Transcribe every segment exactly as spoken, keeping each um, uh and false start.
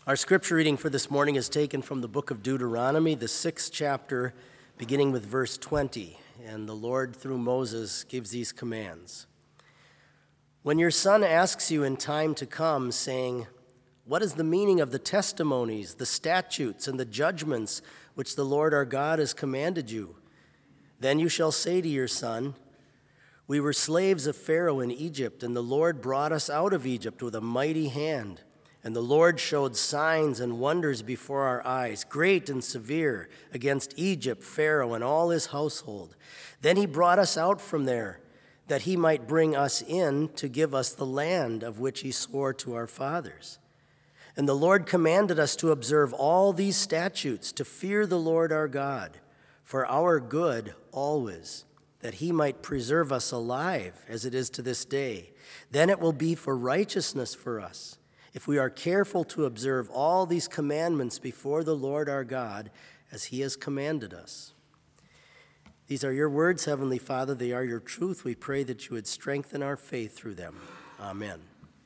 Our scripture reading for this morning is taken from the book of Deuteronomy, the sixth chapter, beginning with verse twenty. And the Lord, through Moses, gives these commands. When your son asks you in time to come, saying, "What is the meaning of the testimonies, the statutes, and the judgments which the Lord our God has commanded you?" Then you shall say to your son, "We were slaves of Pharaoh in Egypt, and the Lord brought us out of Egypt with a mighty hand. And the Lord showed signs and wonders before our eyes, great and severe, against Egypt, Pharaoh, and all his household. Then he brought us out from there, that he might bring us in to give us the land of which he swore to our fathers. And the Lord commanded us to observe all these statutes, to fear the Lord our God, for our good always, that he might preserve us alive, as it is to this day. Then it will be for righteousness for us, if we are careful to observe all these commandments before the Lord our God, as he has commanded us. These are your words, Heavenly Father. They are your truth. We pray that you would strengthen our faith through them. Amen.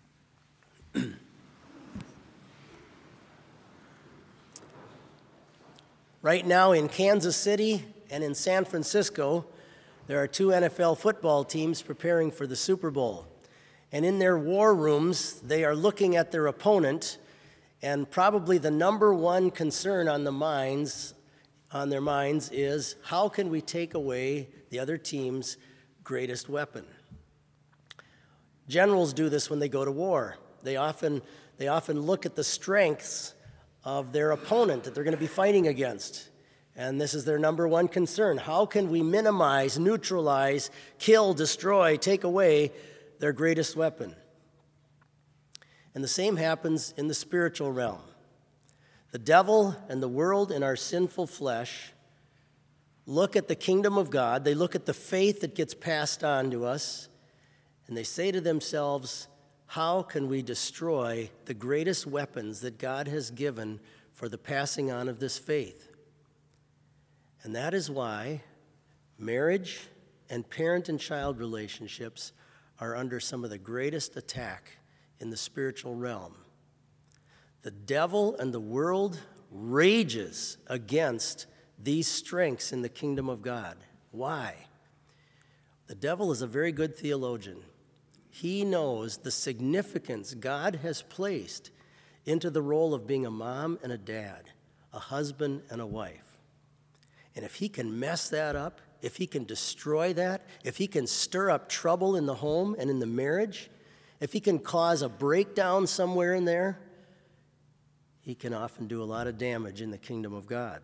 Right now in Kansas City and in San Francisco, there are two N F L football teams preparing for the Super Bowl. And in their war rooms, they are looking at their opponent, and probably the number one concern on the minds, on their minds is, how can we take away the other team's greatest weapon? Generals do this when they go to war. They often, they often look at the strengths of their opponent that they're going to be fighting against. And this is their number one concern. How can we minimize, neutralize, kill, destroy, take away their greatest weapon? And the same happens in the spiritual realm. The devil and the world and our sinful flesh look at the kingdom of God, they look at the faith that gets passed on to us, and they say to themselves, how can we destroy the greatest weapons that God has given for the passing on of this faith? And that is why marriage and parent and child relationships are under some of the greatest attack in the spiritual realm. The devil and the world rages against these strengths in the kingdom of God. Why? The devil is a very good theologian. He knows the significance God has placed into the role of being a mom and a dad, a husband and a wife. And if he can mess that up, if he can destroy that, if he can stir up trouble in the home and in the marriage, if he can cause a breakdown somewhere in there, he can often do a lot of damage in the kingdom of God.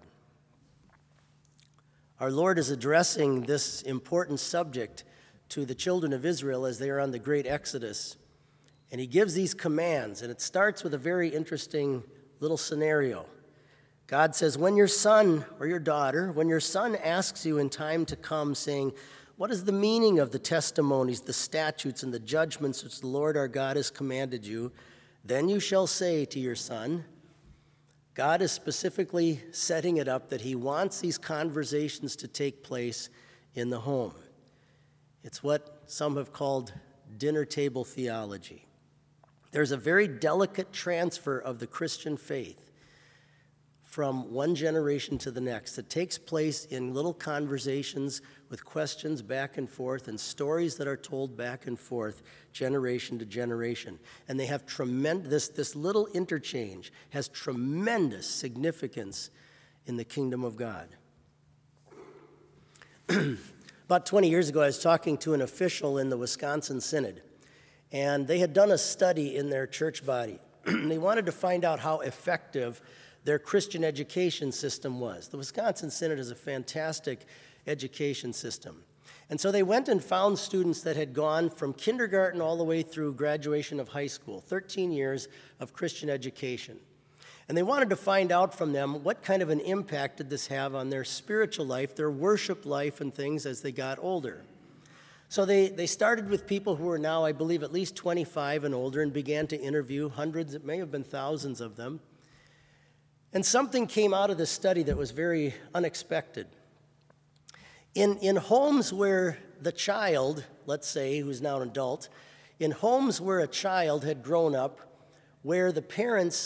Our Lord is addressing this important subject to the children of Israel as they are on the great Exodus. And he gives these commands, and it starts with a very interesting little scenario. God says, when your son or your daughter, when your son asks you in time to come, saying, what is the meaning of the testimonies, the statutes, and the judgments which the Lord our God has commanded you? Then you shall say to your son, God is specifically setting it up that he wants these conversations to take place in the home. It's what some have called dinner table theology. There's a very delicate transfer of the Christian faith from one generation to the next that takes place in little conversations with questions back and forth and stories that are told back and forth generation to generation. And they have tremendous, this, this little interchange has tremendous significance in the kingdom of God. About twenty years ago, I was talking to an official in the Wisconsin Synod, and they had done a study in their church body. They wanted to find out how effective their Christian education system was. The Wisconsin Synod is a fantastic education system. And so they went and found students that had gone from kindergarten all the way through graduation of high school, thirteen years of Christian education. And they wanted to find out from them what kind of an impact did this have on their spiritual life, their worship life, and things as they got older. So they, they started with people who were now, I believe, at least twenty-five and older, and began to interview hundreds, it may have been thousands of them. And something came out of this study that was very unexpected. In, in homes where the child, let's say, who's now an adult, in homes where a child had grown up, where the parents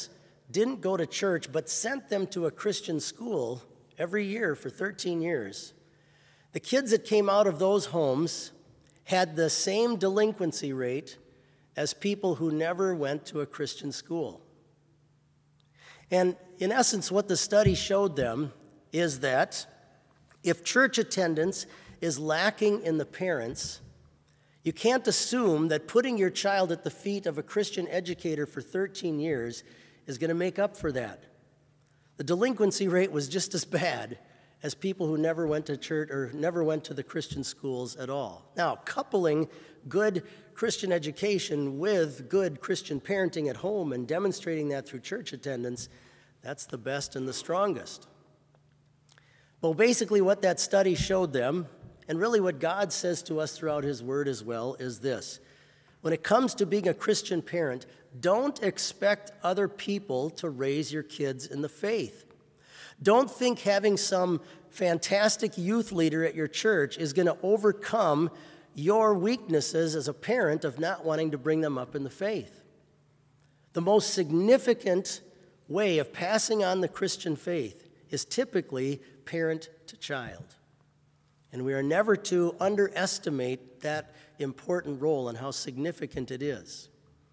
didn't go to church but sent them to a Christian school every year for thirteen years, the kids that came out of those homes had the same delinquency rate as people who never went to a Christian school. And in essence, what the study showed them is that if church attendance is lacking in the parents, you can't assume that putting your child at the feet of a Christian educator for thirteen years is going to make up for that. The delinquency rate was just as bad as people who never went to church or never went to the Christian schools at all. Now, coupling good Christian education with good Christian parenting at home and demonstrating that through church attendance, that's the best and the strongest. Well, basically what that study showed them, and really what God says to us throughout his word as well, is this. When it comes to being a Christian parent, don't expect other people to raise your kids in the faith. Don't think having some fantastic youth leader at your church is going to overcome your weaknesses as a parent of not wanting to bring them up in the faith. The most significant way of passing on the Christian faith is typically parent to child. And we are never to underestimate that important role and how significant it is.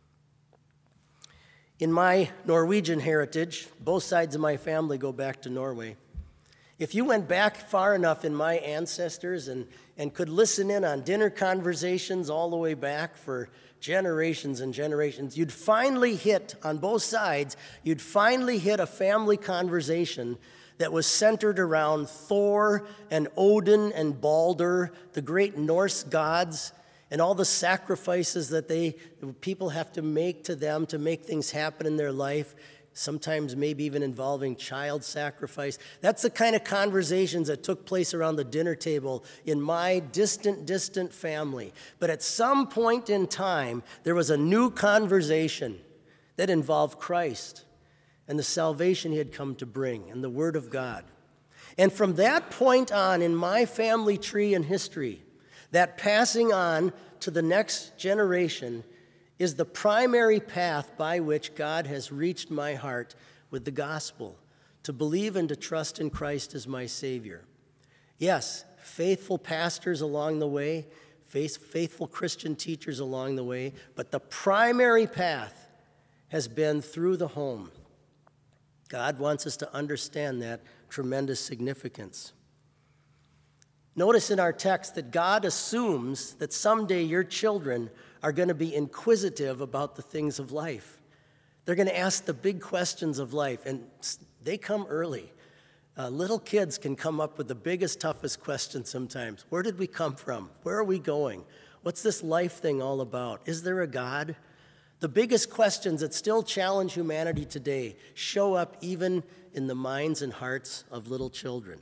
In my Norwegian heritage, both sides of my family go back to Norway. If you went back far enough in my ancestors and, and could listen in on dinner conversations all the way back for generations and generations, you'd finally hit, on both sides, you'd finally hit a family conversation that was centered around Thor and Odin and Balder, the great Norse gods, and all the sacrifices that they people have to make to them to make things happen in their life, sometimes maybe even involving child sacrifice. That's the kind of conversations that took place around the dinner table in my distant, distant family. But at some point in time, there was a new conversation that involved Christ and the salvation he had come to bring and the Word of God. And from that point on in my family tree and history, that passing on to the next generation is the primary path by which God has reached my heart with the gospel, to believe and to trust in Christ as my Savior. Yes, faithful pastors along the way, faithful Christian teachers along the way, but the primary path has been through the home. God wants us to understand that tremendous significance. Notice in our text that God assumes that someday your children are going to be inquisitive about the things of life. They're going to ask the big questions of life, and they come early. Uh, little kids can come up with the biggest, toughest questions sometimes. Where did we come from? Where are we going? What's this life thing all about? Is there a God? The biggest questions that still challenge humanity today show up even in the minds and hearts of little children.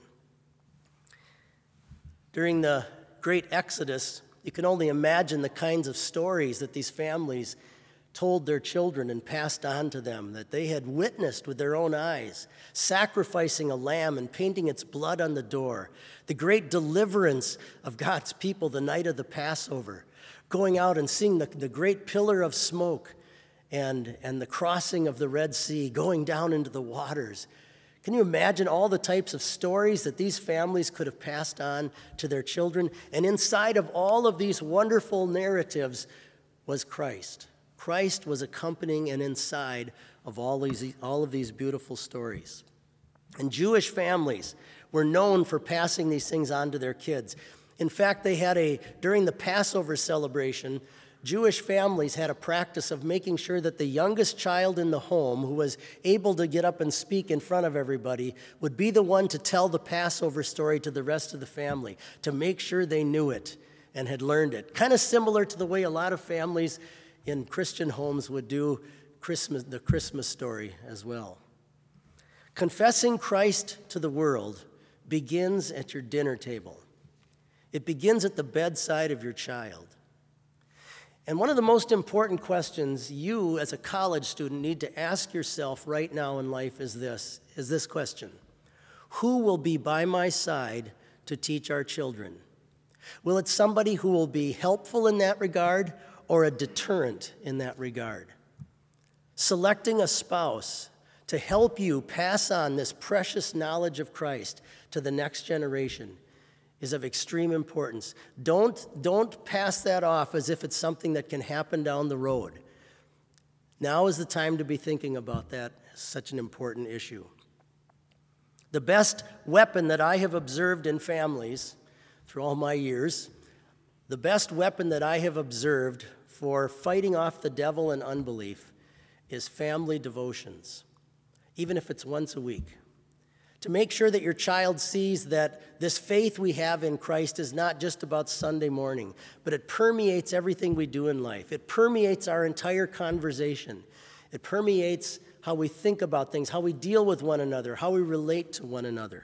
During the great Exodus, you can only imagine the kinds of stories that these families told their children and passed on to them, that they had witnessed with their own eyes, sacrificing a lamb and painting its blood on the door, the great deliverance of God's people the night of the Passover, going out and seeing the, the great pillar of smoke and, and the crossing of the Red Sea, going down into the waters. Can you imagine all the types of stories that these families could have passed on to their children? And inside of all of these wonderful narratives was Christ. Christ was accompanying and inside of all these, all of these beautiful stories. And Jewish families were known for passing these things on to their kids. In fact, they had a, during the Passover celebration, Jewish families had a practice of making sure that the youngest child in the home, who was able to get up and speak in front of everybody, would be the one to tell the Passover story to the rest of the family, to make sure they knew it and had learned it. Kind of similar to the way a lot of families in Christian homes would do Christmas, the Christmas story as well. Confessing Christ to the world begins at your dinner table. It begins at the bedside of your child. And one of the most important questions you as a college student need to ask yourself right now in life is this, is this question. Who will be by my side to teach our children? Will it somebody who will be helpful in that regard or a deterrent in that regard? Selecting a spouse to help you pass on this precious knowledge of Christ to the next generation is of extreme importance. Don't, don't pass that off as if it's something that can happen down the road. Now is the time to be thinking about that as such an important issue. The best weapon that I have observed in families through all my years, the best weapon that I have observed for fighting off the devil and unbelief is family devotions, even if it's once a week. To make sure that your child sees that this faith we have in Christ is not just about Sunday morning, but it permeates everything we do in life. It permeates our entire conversation. It permeates how we think about things, how we deal with one another, how we relate to one another.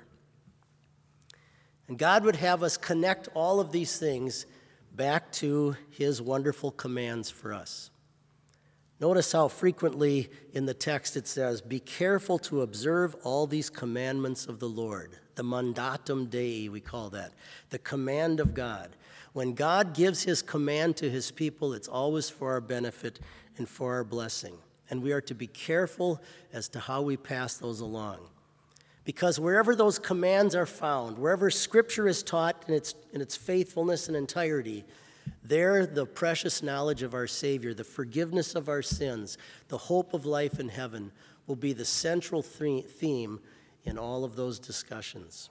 And God would have us connect all of these things back to his wonderful commands for us. Notice how frequently in the text it says, "Be careful to observe all these commandments of the Lord." The mandatum Dei, we call that, the command of God. When God gives his command to his people, it's always for our benefit and for our blessing. And we are to be careful as to how we pass those along. Because wherever those commands are found, wherever Scripture is taught in its, in its faithfulness and entirety, there the precious knowledge of our Savior, the forgiveness of our sins, the hope of life in heaven will be the central theme in all of those discussions.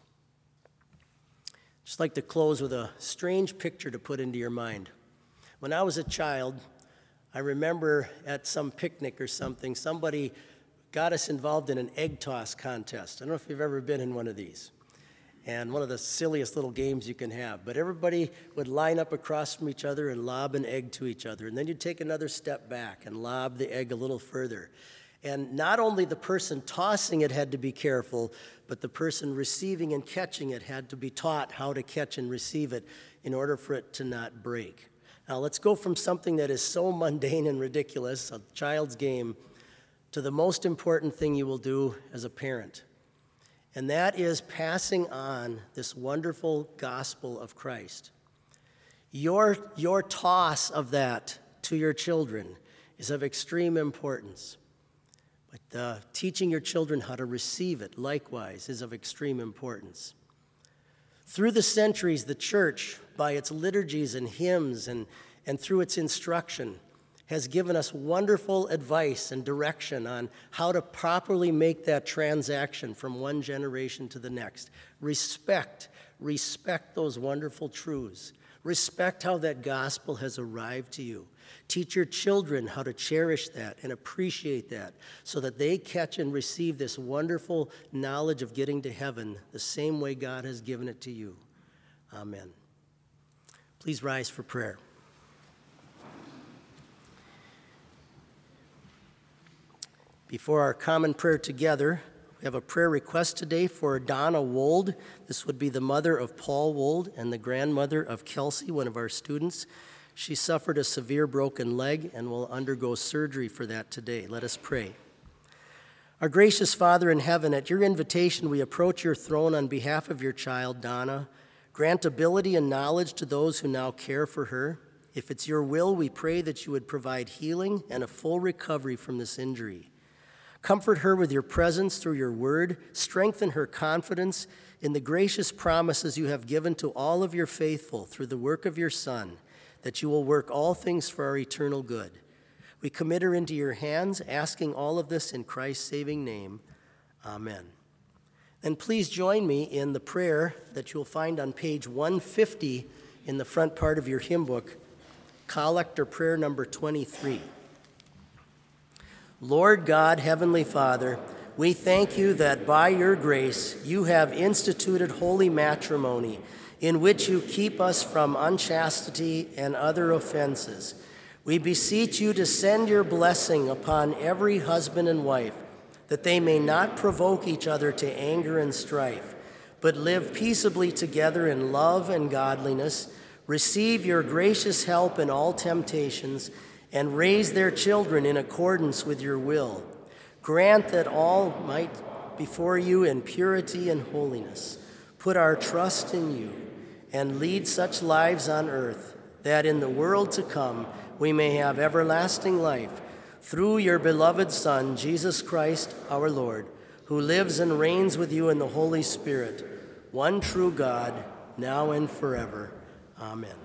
Just like to close with a strange picture to put into your mind. When I was a child, I remember at some picnic or something, somebody got us involved in an egg toss contest. I don't know if you've ever been in one of these. And one of the silliest little games you can have. But everybody would line up across from each other and lob an egg to each other. And then you'd take another step back and lob the egg a little further. And not only the person tossing it had to be careful, but the person receiving and catching it had to be taught how to catch and receive it in order for it to not break. Now let's go from something that is so mundane and ridiculous, a child's game, to the most important thing you will do as a parent. And that is passing on this wonderful gospel of Christ. Your, your toss of that to your children is of extreme importance. But uh, teaching your children how to receive it, likewise, is of extreme importance. Through the centuries, the church, by its liturgies and hymns and, and through its instruction, has given us wonderful advice and direction on how to properly make that transaction from one generation to the next. Respect, respect those wonderful truths. Respect how that gospel has arrived to you. Teach your children how to cherish that and appreciate that so that they catch and receive this wonderful knowledge of getting to heaven the same way God has given it to you. Amen. Please rise for prayer. Before our common prayer together, we have a prayer request today for Donna Wold. This would be the mother of Paul Wold and the grandmother of Kelsey, one of our students. She suffered a severe broken leg and will undergo surgery for that today. Let us pray. Our gracious Father in heaven, at your invitation, we approach your throne on behalf of your child, Donna. Grant ability and knowledge to those who now care for her. If it's your will, we pray that you would provide healing and a full recovery from this injury. Comfort her with your presence through your word. Strengthen her confidence in the gracious promises you have given to all of your faithful through the work of your Son, that you will work all things for our eternal good. We commit her into your hands, asking all of this in Christ's saving name. Amen. And please join me in the prayer that you'll find on page one fifty in the front part of your hymn book, collect or prayer number twenty-three. Lord God, Heavenly Father, we thank you that by your grace you have instituted holy matrimony, in which you keep us from unchastity and other offenses. We beseech you to send your blessing upon every husband and wife, that they may not provoke each other to anger and strife, but live peaceably together in love and godliness, receive your gracious help in all temptations, and raise their children in accordance with your will. Grant that all might before you in purity and holiness. Put our trust in you and lead such lives on earth that in the world to come we may have everlasting life through your beloved Son, Jesus Christ our Lord, who lives and reigns with you in the Holy Spirit, one true God, now and forever. Amen.